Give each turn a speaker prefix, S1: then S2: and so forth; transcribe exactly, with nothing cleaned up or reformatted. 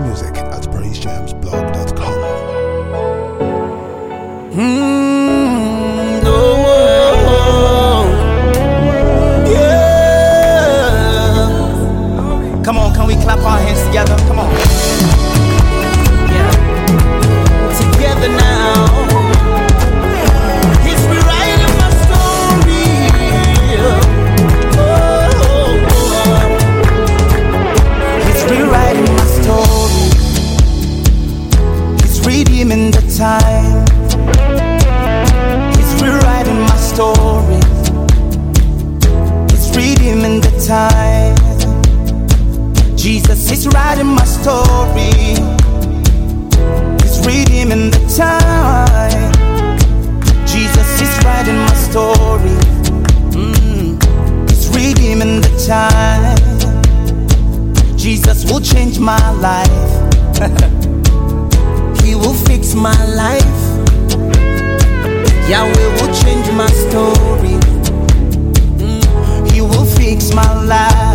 S1: music at praise jams blog dot com.
S2: Mm, oh, yeah. Come on, can we clap our hands together? Come on. Yeah. Together now. He's rewriting my story. Oh, he's rewriting my story. He's redeeming the time. He's rewriting my story. He's redeeming the time. Jesus is writing my story. He's redeeming the time. Jesus is writing my story. Mm. He's redeeming the time. Jesus will change my life. He will fix my life. Yahweh will change my story. Mm. He will fix my life.